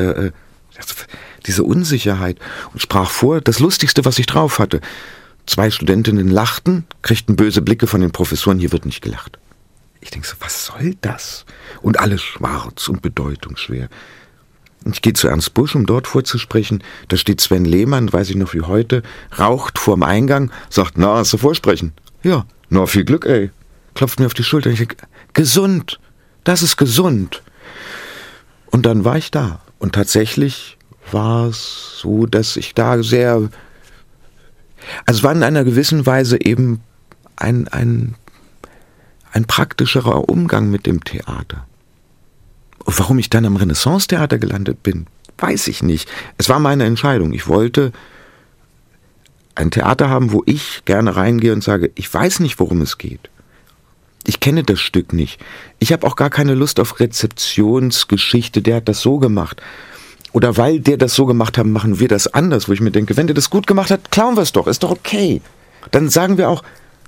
C: diese Unsicherheit. Und sprach vor, das Lustigste, was ich drauf hatte. 2 Studentinnen lachten, kriegten böse Blicke von den Professoren, hier wird nicht gelacht. Ich denke so, was soll das? Und alles schwarz und bedeutungsschwer. Ich gehe zu Ernst Busch, um dort vorzusprechen. Da steht Sven Lehmann, weiß ich noch wie heute, raucht vorm Eingang, sagt, na, hast du vorsprechen? Ja, na, viel Glück, ey. Klopft mir auf die Schulter. Ich denke, gesund, das ist gesund. Und dann war ich da. Und tatsächlich war es so, dass ich da also es war in einer gewissen Weise eben ein praktischerer Umgang mit dem Theater. Und warum ich dann am Renaissance-Theater gelandet bin, weiß ich nicht. Es war meine Entscheidung. Ich wollte ein Theater haben, wo ich gerne reingehe und sage, ich weiß nicht, worum es geht. Ich kenne das Stück nicht. Ich habe auch gar keine Lust auf Rezeptionsgeschichte, der hat das so gemacht. Oder weil der das so gemacht hat, machen wir das anders, wo ich mir denke, wenn der das gut gemacht hat, klauen wir es doch, ist doch okay. Dann sagen wir auch,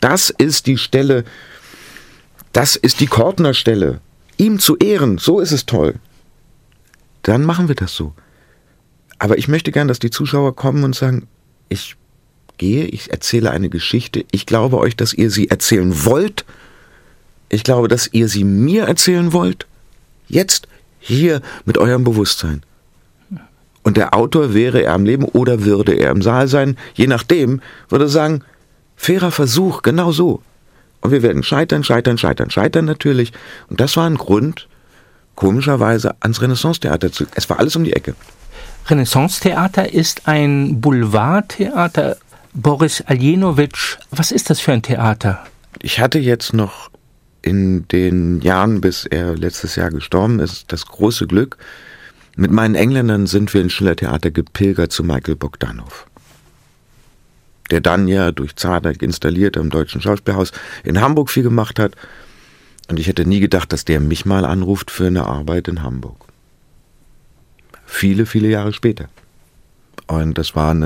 C: das ist die Stelle, das ist die Kortner-Stelle. Ihm zu ehren, so ist es toll. Dann machen wir das so. Aber ich möchte gern, dass die Zuschauer kommen und sagen, ich gehe, ich erzähle eine Geschichte, ich glaube euch, dass ihr sie erzählen wollt, ich glaube, dass ihr sie mir erzählen wollt, jetzt, hier, mit eurem Bewusstsein. Und der Autor, wäre er am Leben oder würde er im Saal sein, je nachdem, würde sagen, fairer Versuch, genau so. Und wir werden scheitern natürlich. Und das war ein Grund, komischerweise, ans Renaissance-Theater zu... Es war alles um die Ecke.
B: Renaissance-Theater ist ein Boulevardtheater. Boris Aljenovic, was ist das für ein Theater?
C: Ich hatte jetzt noch in den Jahren, bis er letztes Jahr gestorben ist, das große Glück, mit meinen Engländern sind wir ins Schillertheater gepilgert zu Michael Bogdanov, der dann ja durch Zadek installiert am Deutschen Schauspielhaus in Hamburg viel gemacht hat. Und ich hätte nie gedacht, dass der mich mal anruft für eine Arbeit in Hamburg. Viele, viele Jahre später. Und das war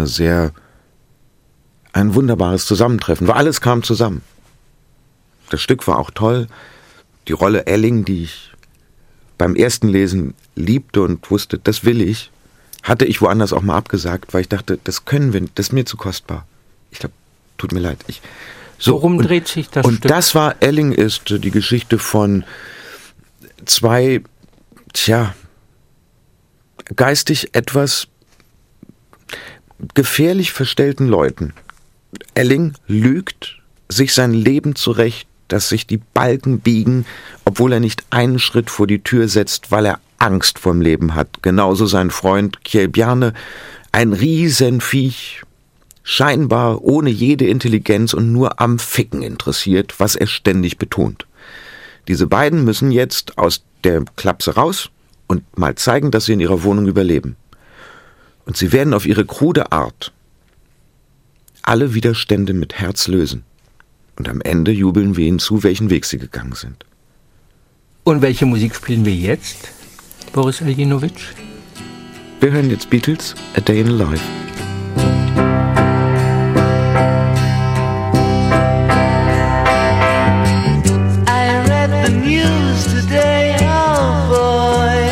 C: ein wunderbares Zusammentreffen, weil alles kam zusammen. Das Stück war auch toll. Die Rolle Elling, die ich beim ersten Lesen liebte und wusste, das will ich, hatte ich woanders auch mal abgesagt, weil ich dachte, das können wir, das ist mir zu kostbar. Ich glaube, tut mir leid.
B: Worum dreht sich das Stück?
C: Und das war, Elling ist die Geschichte von zwei, geistig etwas gefährlich verstellten Leuten. Elling lügt sich sein Leben zurecht, dass sich die Balken biegen, obwohl er nicht einen Schritt vor die Tür setzt, weil er Angst vorm Leben hat. Genauso sein Freund Kjell-Bjarne, ein Riesenviech, scheinbar ohne jede Intelligenz und nur am Ficken interessiert, was er ständig betont. Diese beiden müssen jetzt aus der Klapse raus und mal zeigen, dass sie in ihrer Wohnung überleben. Und sie werden auf ihre krude Art alle Widerstände mit Herz lösen. Und am Ende jubeln wir ihnen zu, welchen Weg sie gegangen sind.
B: Und welche Musik spielen wir jetzt, Boris Aljenovic?
C: Wir hören jetzt Beatles, A Day in a Life.
D: I read the news today, oh boy,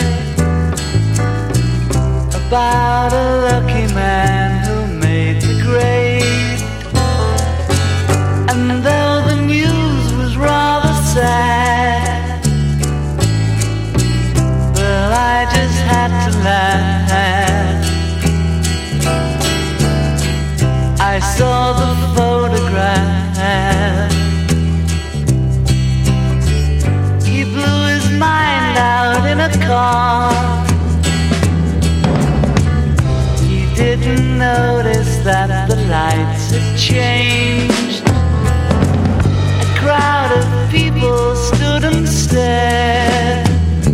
D: about a lucky man who made the grade. And though the news was rather sad, well, I just had to laugh. I saw the photograph. He blew his mind out in a car. He didn't notice that the lights had changed. A crowd of people stood and stared.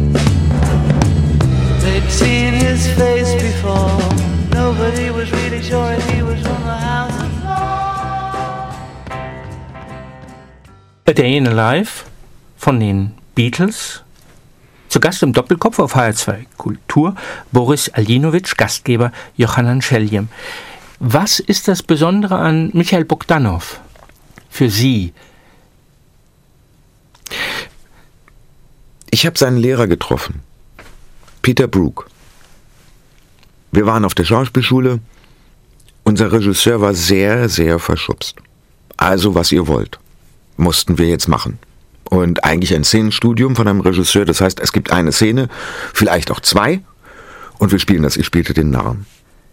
D: They'd seen his face before. Nobody was really sure if he was from the house of law.
B: A Day in a Life von den Beatles. Zu Gast im Doppelkopf auf HR2 Kultur Boris Aljenovic, Gastgeber Yohanan Scheljem. Was ist das Besondere an Michael Bogdanov für Sie?
C: Ich habe seinen Lehrer getroffen, Peter Brook. Wir waren auf der Schauspielschule. Unser Regisseur war sehr, sehr verschubst. Also, was ihr wollt, mussten wir jetzt machen. Und eigentlich ein Szenenstudium von einem Regisseur, das heißt, es gibt eine Szene, vielleicht auch zwei, und wir spielen das. Ich spielte den Narren.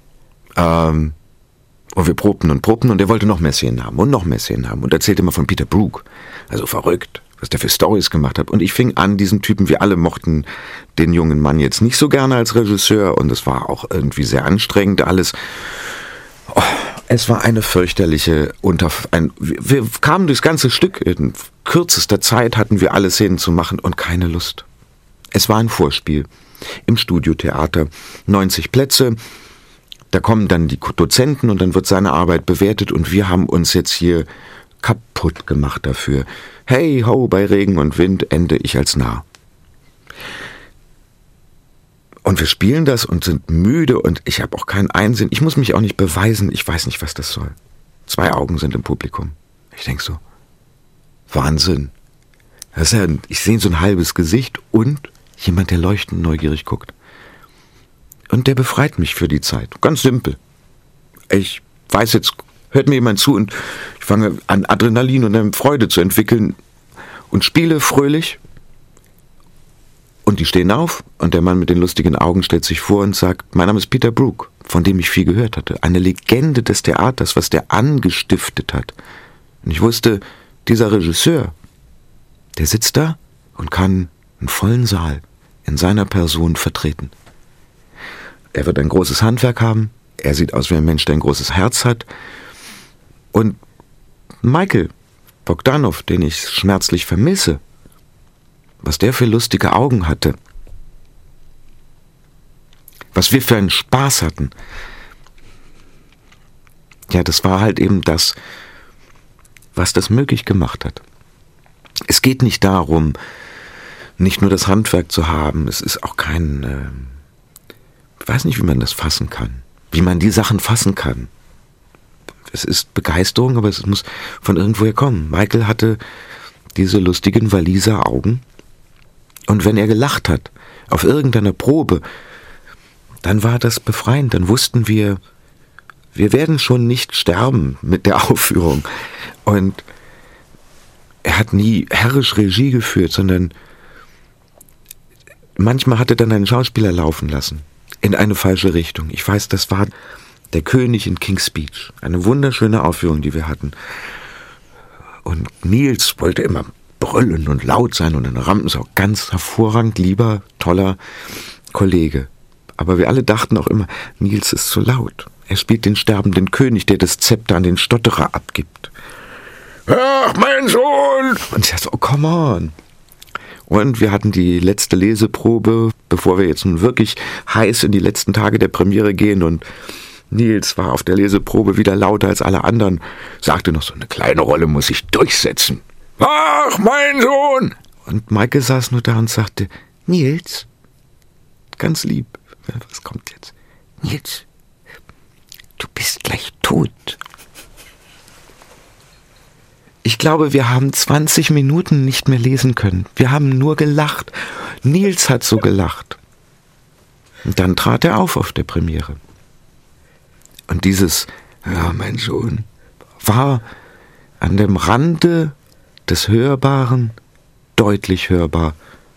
C: Und wir probten und er wollte noch mehr Szenen haben und noch mehr Szenen haben und erzählte immer von Peter Brook. Also verrückt, was der für Storys gemacht hat. Und ich fing an, diesen Typen, wir alle mochten den jungen Mann jetzt nicht so gerne als Regisseur und es war auch irgendwie sehr anstrengend alles. Oh, es war eine fürchterliche wir kamen durchs ganze Stück. In kürzester Zeit hatten wir alle Szenen zu machen und keine Lust. Es war ein Vorspiel im Studiotheater, 90 Plätze. Da kommen dann die Dozenten und dann wird seine Arbeit bewertet und wir haben uns jetzt hier kaputt gemacht dafür. Hey ho, bei Regen und Wind ende ich als Narr. Und wir spielen das und sind müde und ich habe auch keinen Einsinn. Ich muss mich auch nicht beweisen, ich weiß nicht, was das soll. 2 Augen sind im Publikum. Ich denke so, Wahnsinn. Das ist ja, ich sehe so ein halbes Gesicht und jemand, der leuchtend neugierig guckt. Und der befreit mich für die Zeit. Ganz simpel. Ich weiß jetzt, hört mir jemand zu und ich fange an, Adrenalin und dann Freude zu entwickeln und spiele fröhlich. Und die stehen auf und der Mann mit den lustigen Augen stellt sich vor und sagt, mein Name ist Peter Brook, von dem ich viel gehört hatte. Eine Legende des Theaters, was der angestiftet hat. Und ich wusste, dieser Regisseur, der sitzt da und kann einen vollen Saal in seiner Person vertreten. Er wird ein großes Handwerk haben. Er sieht aus wie ein Mensch, der ein großes Herz hat. Und Michael Bogdanov, den ich schmerzlich vermisse, was der für lustige Augen hatte, was wir für einen Spaß hatten, ja, das war halt eben das, was das möglich gemacht hat. Es geht nicht darum, nicht nur das Handwerk zu haben, es ist auch kein, ich weiß nicht, wie man das fassen kann, wie man die Sachen fassen kann. Es ist Begeisterung, aber es muss von irgendwoher kommen. Michael hatte diese lustigen Waliser Augen und wenn er gelacht hat, auf irgendeiner Probe, dann war das befreiend, dann wussten wir werden schon nicht sterben mit der Aufführung. Und er hat nie herrisch Regie geführt, sondern manchmal hat er dann einen Schauspieler laufen lassen, in eine falsche Richtung. Ich weiß, das war der König in King's Speech. Eine wunderschöne Aufführung, die wir hatten. Und Niels wollte immer brüllen und laut sein und eine Rampensau. Ganz hervorragend, lieber, toller Kollege. Aber wir alle dachten auch immer, Niels ist zu laut. Er spielt den sterbenden König, der das Zepter an den Stotterer abgibt. Ach, mein Sohn! Und ich dachte, oh, come on. Und wir hatten die letzte Leseprobe, bevor wir jetzt nun wirklich heiß in die letzten Tage der Premiere gehen. Und Niels war auf der Leseprobe wieder lauter als alle anderen, sagte noch, so eine kleine Rolle muss ich durchsetzen. Ach, mein Sohn! Und Maike saß nur da und sagte, Niels, ganz lieb, was kommt jetzt? Niels, du bist gleich tot. Ich glaube, wir haben 20 Minuten nicht mehr lesen können. Wir haben nur gelacht. Niels hat so gelacht. Und dann trat er auf der Premiere. Und dieses, ja, mein Sohn, war an dem Rande des Hörbaren deutlich hörbar.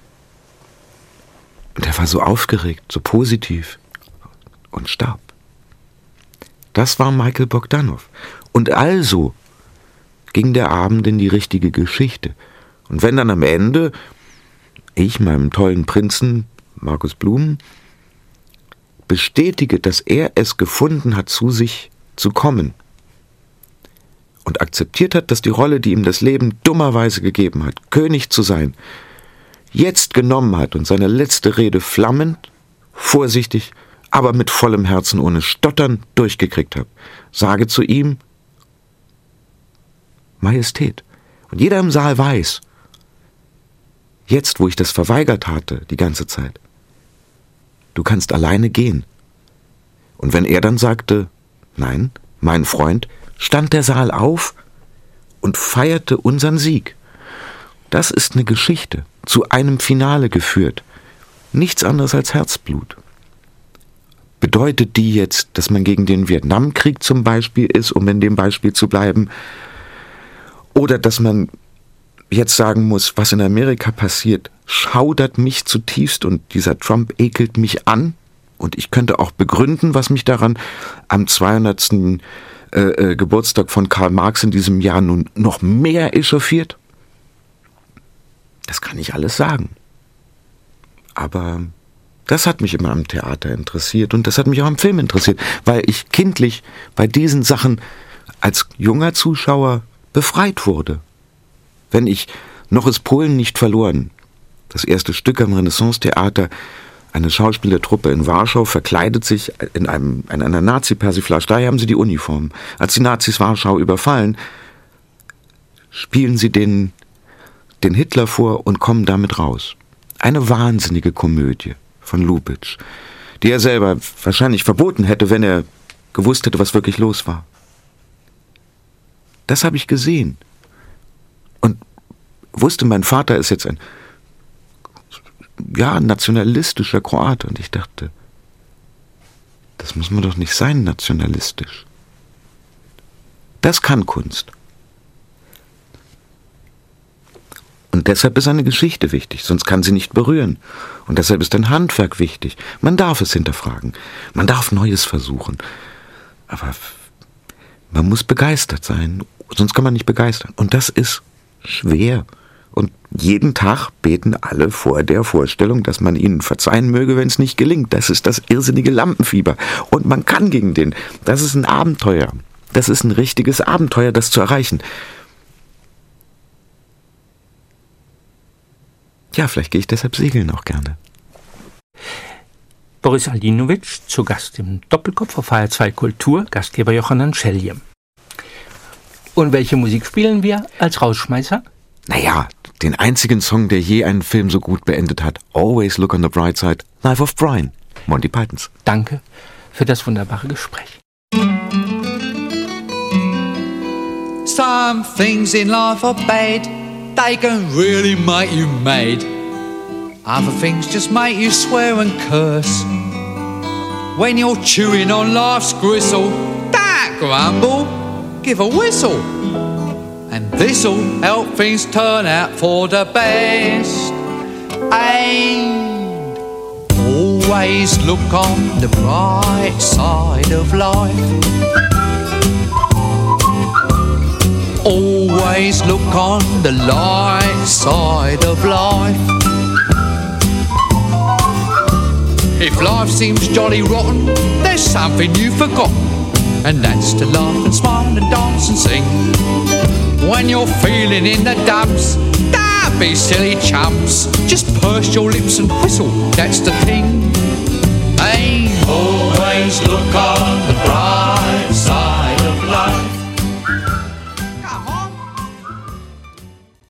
C: Und er war so aufgeregt, so positiv und starb. Das war Michael Bogdanov. Und also ging der Abend in die richtige Geschichte. Und wenn dann am Ende ich meinem tollen Prinzen, Markus Blum, bestätige, dass er es gefunden hat, zu sich zu kommen und akzeptiert hat, dass die Rolle, die ihm das Leben dummerweise gegeben hat, König zu sein, jetzt genommen hat und seine letzte Rede flammend, vorsichtig, aber mit vollem Herzen, ohne Stottern durchgekriegt habe, sage zu ihm, Majestät. Und jeder im Saal weiß, jetzt, wo ich das verweigert hatte, die ganze Zeit, du kannst alleine gehen. Und wenn er dann sagte, nein, mein Freund, stand der Saal auf und feierte unseren Sieg. Das ist eine Geschichte, zu einem Finale geführt. Nichts anderes als Herzblut. Bedeutet die jetzt, dass man gegen den Vietnamkrieg zum Beispiel ist, um in dem Beispiel zu bleiben, oder dass man jetzt sagen muss, was in Amerika passiert, schaudert mich zutiefst und dieser Trump ekelt mich an und ich könnte auch begründen, was mich daran am 200. Geburtstag von Karl Marx in diesem Jahr nun noch mehr echauffiert? Das kann ich alles sagen. Aber das hat mich immer am Theater interessiert und das hat mich auch am Film interessiert, weil ich kindlich bei diesen Sachen als junger Zuschauer befreit wurde. Wenn ich Noch ist Polen nicht verloren, das erste Stück am Renaissance-Theater, eine Schauspielertruppe in Warschau verkleidet sich in einer Nazi-Persiflage, daher haben sie die Uniform. Als die Nazis Warschau überfallen, spielen sie den Hitler vor und kommen damit raus. Eine wahnsinnige Komödie von Lubitsch, die er selber wahrscheinlich verboten hätte, wenn er gewusst hätte, was wirklich los war. Das habe ich gesehen. Und wusste, mein Vater ist jetzt ein nationalistischer Kroate. Und ich dachte, das muss man doch nicht sein, nationalistisch. Das kann Kunst. Und deshalb ist eine Geschichte wichtig, sonst kann sie nicht berühren. Und deshalb ist ein Handwerk wichtig. Man darf es hinterfragen. Man darf Neues versuchen. Aber man muss begeistert sein, sonst kann man nicht begeistern. Und das ist schwer. Und jeden Tag beten alle vor der Vorstellung, dass man ihnen verzeihen möge, wenn es nicht gelingt. Das ist das irrsinnige Lampenfieber. Und man kann gegen den. Das ist ein Abenteuer. Das ist ein richtiges Abenteuer, das zu erreichen. Ja, vielleicht gehe ich deshalb segeln auch gerne.
B: Boris Alinowitsch, zu Gast im Doppelkopf auf HR2 Kultur, Gastgeber Yochanan Scheljem. Und welche Musik spielen wir als Rausschmeißer?
C: Naja, den einzigen Song, der je einen Film so gut beendet hat. Always Look on the Bright Side. Life of Brian. Monty Pythons.
B: Danke für das wunderbare Gespräch.
E: Some things in life are bad. They can really make you mad. Other things just make you swear and curse. When you're chewing on life's gristle, don't grumble, give a whistle. And this'll help things turn out for the best. And always look on the bright side of life. Always look on the light side of life. If life seems jolly rotten, there's something you've forgotten, and that's to laugh and smile and dance and sing. When you're feeling in the dumps, don't be silly chumps. Just purse your lips and whistle, that's the thing.